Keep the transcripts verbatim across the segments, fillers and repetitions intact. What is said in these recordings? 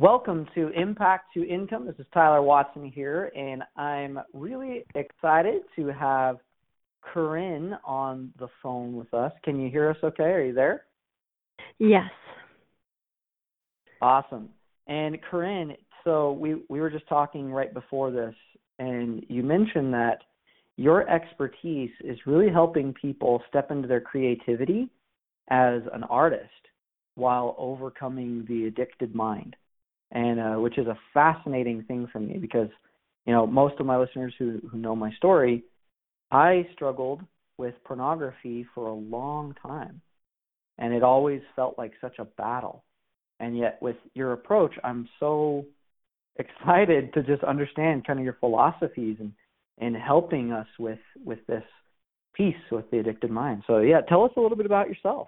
Welcome to Impact to Income. This is Tyler Watson here, and I'm really excited to have Corinne on the phone with us. Can you hear us okay? Are you there? Yes. Awesome. And Corinne, so we, we were just talking right before this, and you mentioned that your expertise is really helping people step into their creativity as an artist while overcoming the addicted mind. And uh, which is a fascinating thing for me because, you know, most of my listeners who, who know my story, I struggled with pornography for a long time, and it always felt like such a battle. And yet with your approach, I'm so excited to just understand kind of your philosophies and, and helping us with, with this piece with the addicted mind. So, yeah, tell us a little bit about yourself.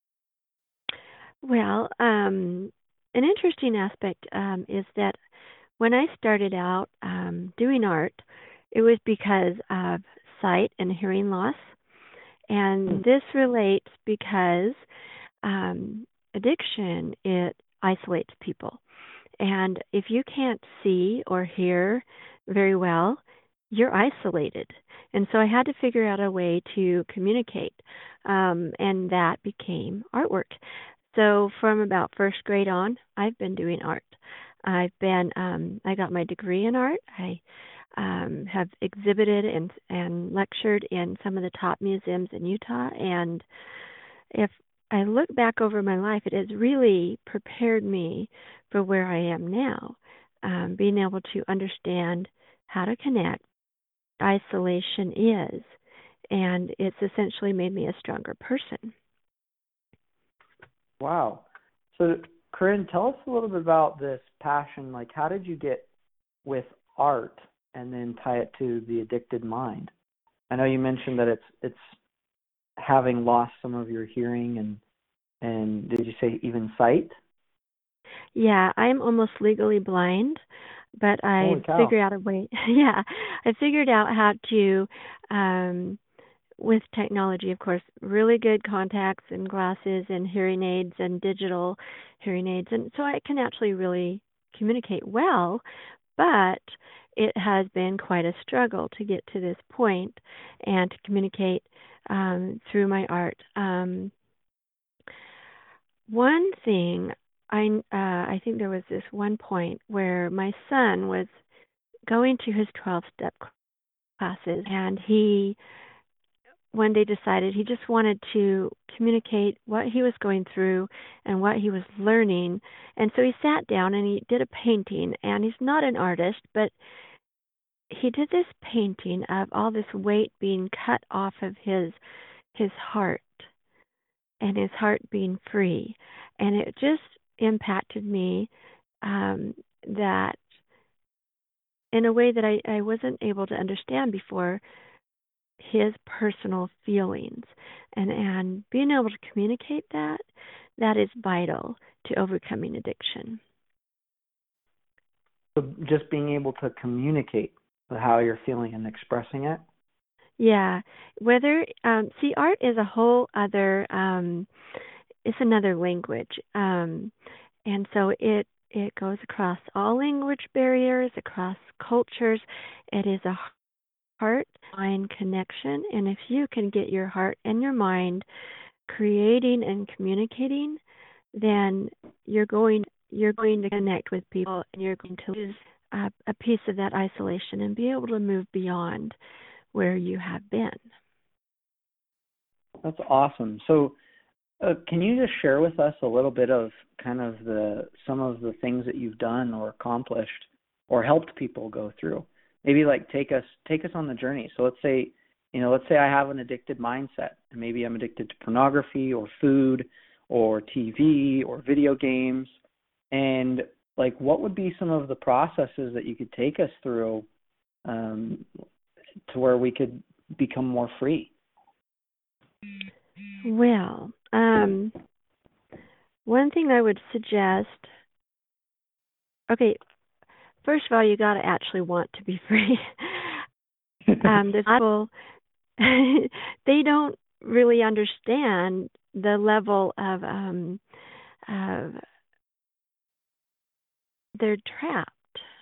Well, um, an interesting aspect um, is that when I started out um, doing art, it was because of sight and hearing loss. And this relates because um, addiction, it isolates people. And if you can't see or hear very well, you're isolated. And so I had to figure out a way to communicate, um, and that became artwork. So from about first grade on, I've been doing art. I've been, um, I got my degree in art. I um, have exhibited and and lectured in some of the top museums in Utah. And if I look back over my life, it has really prepared me for where I am now, um, being able to understand how to connect. Isolation is, and it's essentially made me a stronger person. Wow. So, Corinne, tell us a little bit about this passion. Like, how did you get with art and then tie it to the addicted mind? I know you mentioned that it's it's having lost some of your hearing and and did you say even sight? Yeah, I'm almost legally blind, but I Holy cow. figured out a way. Yeah, I figured out how to, um, with technology, of course, really good contacts and glasses and hearing aids and digital hearing aids, and so I can actually really communicate well. But it has been quite a struggle to get to this point and to communicate um, through my art. Um, one thing I uh, I think there was this one point where my son was going to his twelve-step classes, and he one day decided he just wanted to communicate what he was going through and what he was learning. And so he sat down and he did a painting, and he's not an artist, but he did this painting of all this weight being cut off of his his heart and his heart being free. And it just impacted me, um, that in a way that I, I wasn't able to understand before, his personal feelings. And, and being able to communicate that, that is vital to overcoming addiction. So just being able to communicate how you're feeling and expressing it. Yeah. Whether, um, see, art is a whole other, um, it's another language. Um, and so it, it goes across all language barriers, across cultures. It is a heart-mind connection. And if you can get your heart and your mind creating and communicating, then you're going you're going to connect with people, and you're going to lose uh, a piece of that isolation and be able to move beyond where you have been. That's awesome. So uh, can you just share with us a little bit of kind of the some of the things that you've done or accomplished or helped people go through? Maybe like take us take us on the journey. So let's say, you know, let's say I have an addicted mindset, and maybe I'm addicted to pornography or food or T V or video games. And like, what would be some of the processes that you could take us through um, to where we could become more free? Well, um, one thing I would suggest, okay, first of all, you got to actually want to be free. um, there's people, they don't really understand the level of um, of they're trapped.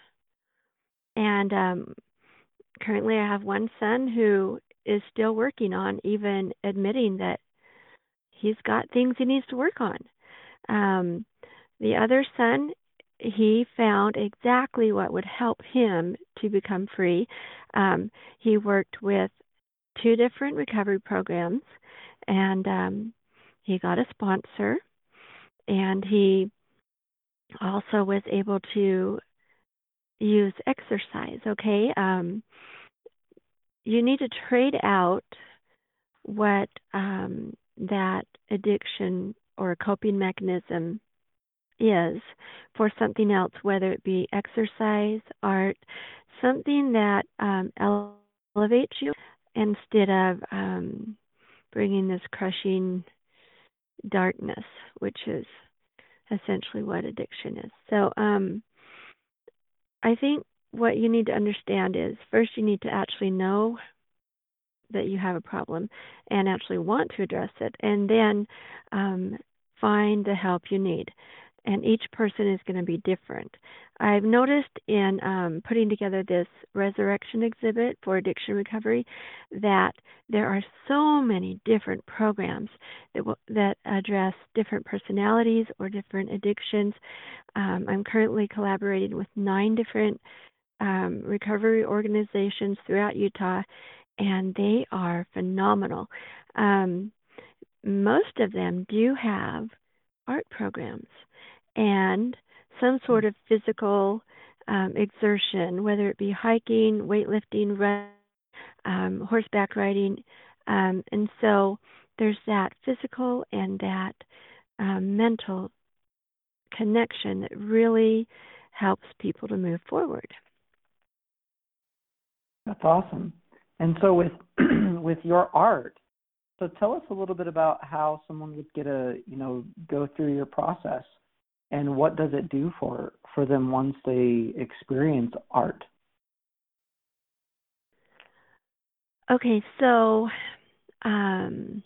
And um, currently, I have one son who is still working on even admitting that he's got things he needs to work on. Um, the other son, he found exactly what would help him to become free. Um, he worked with two different recovery programs, and um, he got a sponsor, and he also was able to use exercise. Okay, um, you need to trade out what um, that addiction or coping mechanism is for something else, whether it be exercise, art, something that um, elevates you instead of um, bringing this crushing darkness, which is essentially what addiction is. So um, I think what you need to understand is first you need to actually know that you have a problem and actually want to address it, and then um, find the help you need. And each person is going to be different. I've noticed in um, putting together this resurrection exhibit for addiction recovery that there are so many different programs that will, that address different personalities or different addictions. Um, I'm currently collaborating with nine different um, recovery organizations throughout Utah, and they are phenomenal. Um, most of them do have art programs and some sort of physical um, exertion, whether it be hiking, weightlifting, running, um, horseback riding. Um, and so there's that physical and that um, mental connection that really helps people to move forward. That's awesome. And so with with your art, so tell us a little bit about how someone would get a, you know, go through your process and what does it do for for them once they experience art? Okay, so um,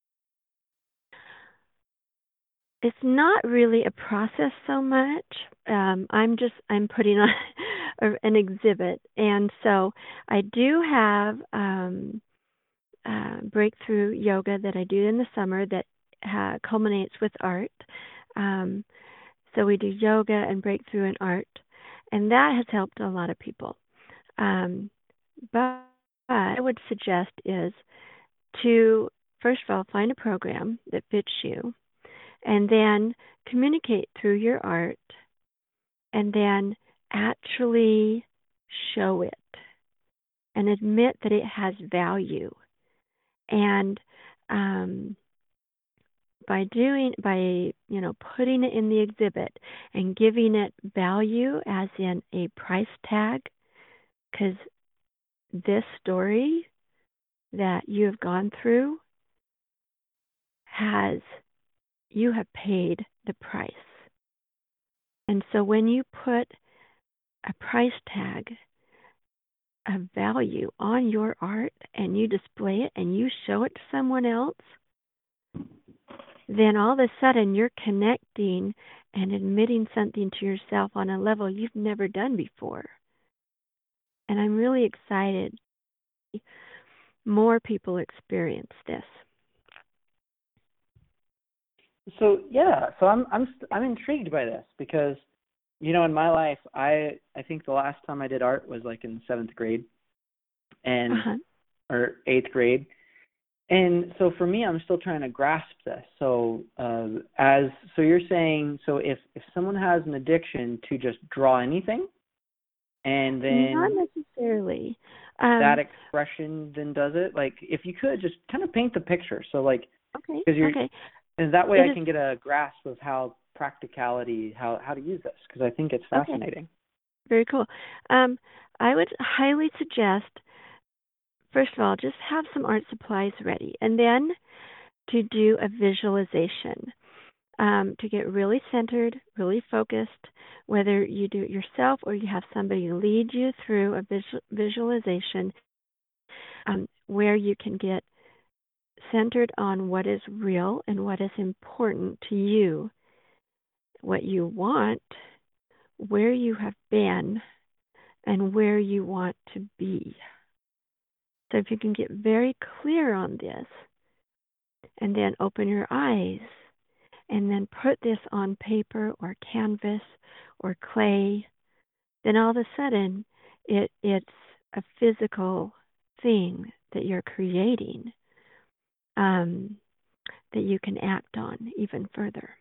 it's not really a process so much. Um, I'm just I'm putting on an exhibit, and so I do have um, uh, breakthrough yoga that I do in the summer that uh, culminates with art. Um, so we do yoga and breakthrough in art, and that has helped a lot of people. Um, but what I would suggest is to first of all find a program that fits you, and then communicate through your art, and then actually show it and admit that it has value. And um, by doing by you know putting it in the exhibit and giving it value, as in a price tag, because this story that you have gone through has you have paid the price. And so when you put a price tag of value on your art and you display it and you show it to someone else, then all of a sudden you're connecting and admitting something to yourself on a level you've never done before. And I'm really excited more people experience this. So yeah, so I'm I'm I'm intrigued by this because, you know, in my life, I I think the last time I did art was like in seventh grade, and Uh-huh. or eighth grade, and so for me, I'm still trying to grasp this. So uh, as so you're saying, so if if someone has an addiction to just draw anything, and Not then necessarily. that Um, expression then does it, like if you could just kind of paint the picture, so like okay, because you're, okay. and that way It I is can get a grasp of how practicality, how how to use this, because I think it's okay. fascinating. Very cool. Um, I would highly suggest, first of all, just have some art supplies ready, and then to do a visualization. Um, to get really centered, really focused, whether you do it yourself or you have somebody lead you through a visual, visualization, um, where you can get centered on what is real and what is important to you, what you want, where you have been and where you want to be. So if you can get very clear on this and then open your eyes and then put this on paper or canvas or clay, then all of a sudden it it's a physical thing that you're creating, um, that you can act on even further.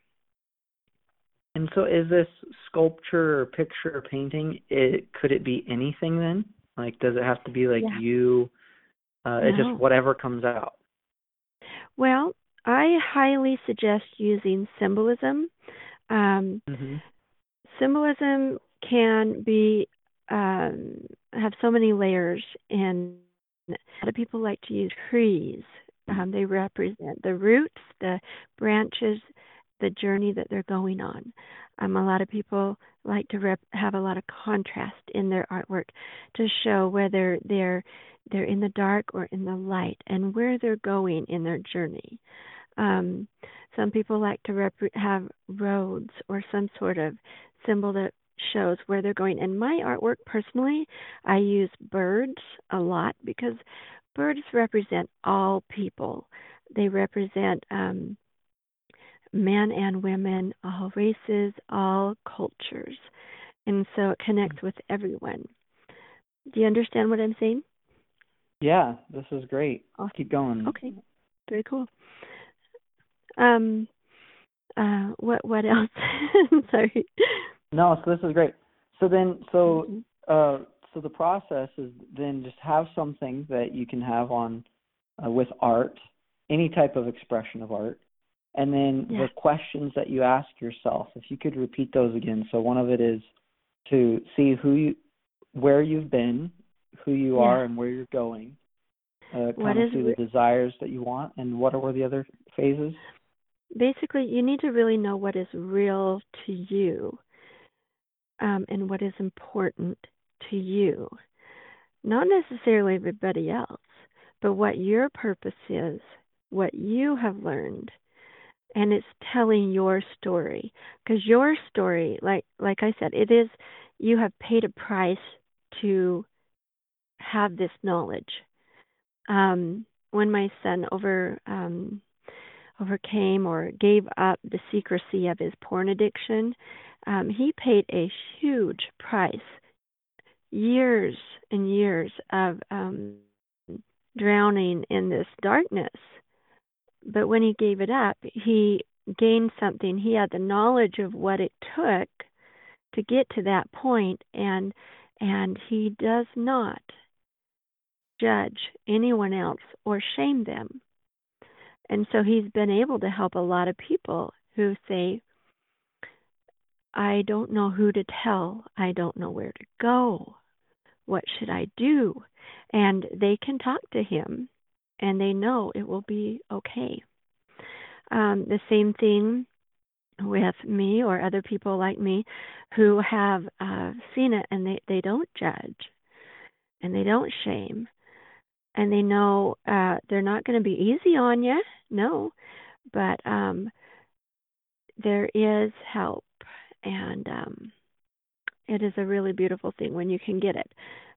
And so is this sculpture or picture or painting, it could it be anything then? Like, does it have to be like Yeah. you? Uh, it's just No. whatever comes out. Well, I highly suggest using symbolism. Um, Mm-hmm. Symbolism can be um, have so many layers, and a lot of people like to use trees. Um, they represent the roots, the branches, the journey that they're going on. Um, a lot of people like to rep- have a lot of contrast in their artwork to show whether they're they're in the dark or in the light, and where they're going in their journey. Um, some people like to rep- have roads or some sort of symbol that shows where they're going. In my artwork, personally, I use birds a lot because birds represent all people. They represent um, men and women, all races, all cultures. And so it connects with everyone. Do you understand what I'm saying? Yeah, this is great. Awesome. Keep going. Okay, very cool. Um, uh, what what else? Sorry. No, so this is great. So then, so Mm-hmm. uh, so the process is then just have something that you can have on uh, with art, any type of expression of art, and then Yeah. the questions that you ask yourself. If you could repeat those again. So one of it is to see who you, where you've been, who you Yeah. are, and where you're going. Uh, What kind of is see the re- desires that you want, and what are the other phases? basically you need to really know what is real to you, um, and what is important to you, not necessarily everybody else, but what your purpose is, what you have learned, and it's telling your story. Because your story, like like I said, it is, you have paid a price to have this knowledge. Um, when my son over um, overcame or gave up the secrecy of his porn addiction, um, he paid a huge price. Years and years of um, drowning in this darkness. But when he gave it up, he gained something. He had the knowledge of what it took to get to that point, and and he does not judge anyone else or shame them. And so he's been able to help a lot of people who say, I don't know who to tell. I don't know where to go. What should I do? And they can talk to him and they know it will be okay. Um, the same thing with me or other people like me who have uh, seen it, and they, they don't judge and they don't shame, and they know uh, they're not going to be easy on you. No, but um, there is help, and um, it is a really beautiful thing when you can get it.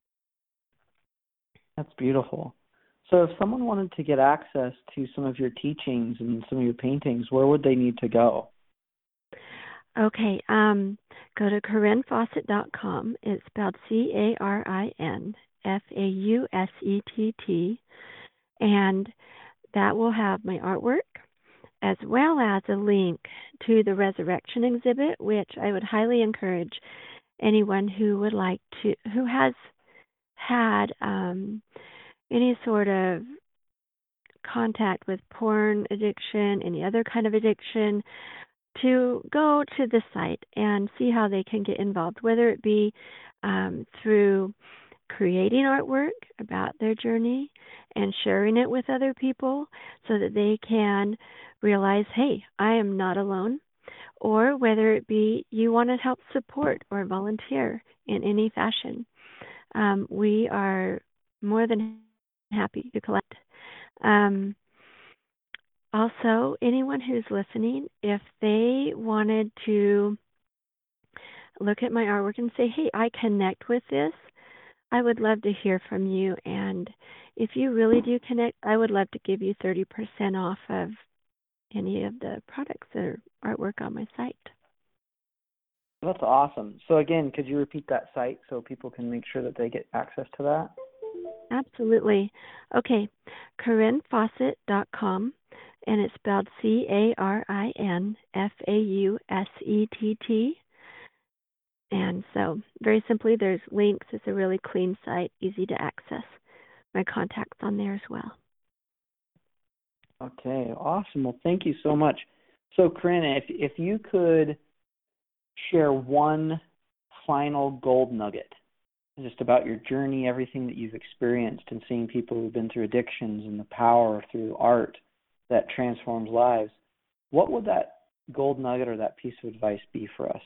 That's beautiful. So if someone wanted to get access to some of your teachings and some of your paintings, where would they need to go? Okay, um, go to Carin Fawcett dot com. It's spelled C A R I N F A U S E T T, and that will have my artwork as well as a link to the resurrection exhibit, which I would highly encourage anyone who would like to, who has had um, any sort of contact with porn addiction, any other kind of addiction, to go to the site and see how they can get involved, whether it be um, through creating artwork about their journey and sharing it with other people so that they can realize, hey, I am not alone, or whether it be you want to help support or volunteer in any fashion. Um, we are more than happy to collect. Um, also, anyone who's listening, if they wanted to look at my artwork and say, hey, I connect with this, I would love to hear from you. And if you really do connect, I would love to give you thirty percent off of any of the products or artwork on my site. That's awesome. So again, could you repeat that site so people can make sure that they get access to that? Absolutely. Okay, Corinne Fawcett dot com, and it's spelled C A R I N F A U S E T T. And so, very simply, there's links. It's a really clean site, easy to access. My contact's on there as well. Okay, awesome. Well, thank you so much. So, Corinne, if if you could share one final gold nugget just about your journey, everything that you've experienced, and seeing people who've been through addictions and the power through art that transforms lives, what would that gold nugget or that piece of advice be for us?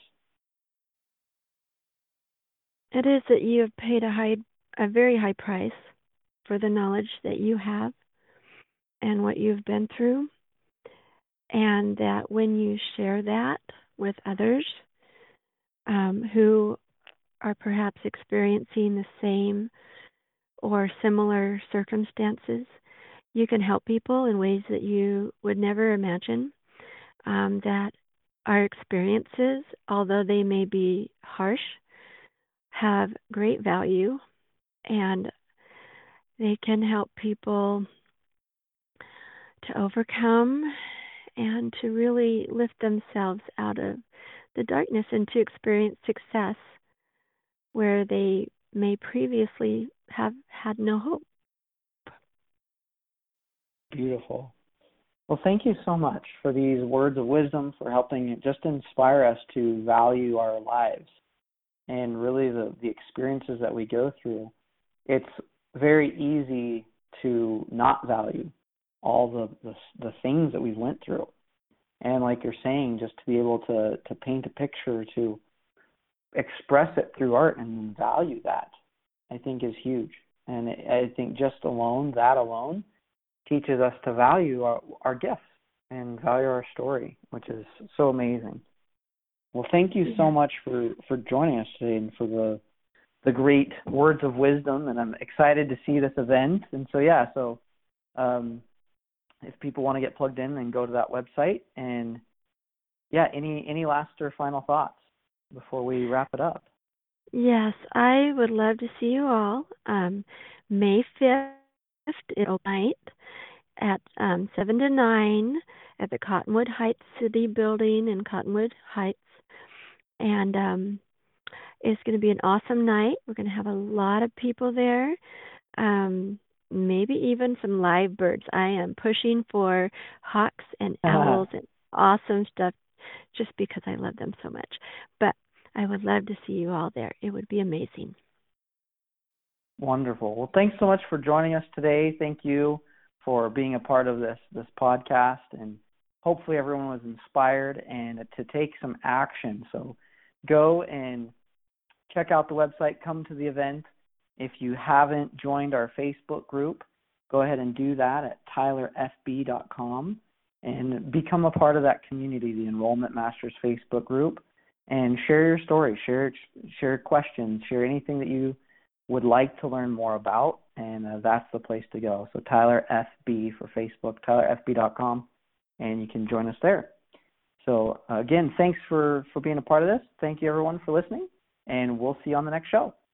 It is that you have paid a high, a very high price for the knowledge that you have and what you've been through, and that when you share that with others um, who are perhaps experiencing the same or similar circumstances, you can help people in ways that you would never imagine. Um, that our experiences, although they may be harsh, have great value, and they can help people to overcome and to really lift themselves out of the darkness and to experience success where they may previously have had no hope. Beautiful. Well, thank you so much for these words of wisdom, for helping just inspire us to value our lives and really the, the experiences that we go through. It's very easy to not value all the, the, the things that we went through. And like you're saying, just to be able to, to paint a picture, to express it through art and value that, I think is huge. And I think just alone, that alone, teaches us to value our, our gifts and value our story, which is so amazing. Well, thank you so much for, for joining us today and for the the great words of wisdom. And I'm excited to see this event. And so, yeah, so um, if people want to get plugged in, then go to that website. And, yeah, any, any last or final thoughts before we wrap it up? Yes, I would love to see you all. Um, May fifth, it'll night at um, seven to nine at the Cottonwood Heights City Building in Cottonwood Heights. And um, it's going to be an awesome night. We're going to have a lot of people there, um, maybe even some live birds. I am pushing for hawks and owls and awesome stuff just because I love them so much. But I would love to see you all there. It would be amazing. Wonderful. Well, thanks so much for joining us today. Thank you for being a part of this this podcast, and hopefully everyone was inspired and to take some action. So go and check out the website, come to the event. If you haven't joined our Facebook group, go ahead and do that at tyler f b dot com and become a part of that community, the Enrollment Masters Facebook group, and share your story, share share questions, share anything that you would like to learn more about, and uh, that's the place to go. So Tyler F B for Facebook, tyler f b dot com, and you can join us there. So uh, again, thanks for, for being a part of this. Thank you, everyone, for listening, and we'll see you on the next show.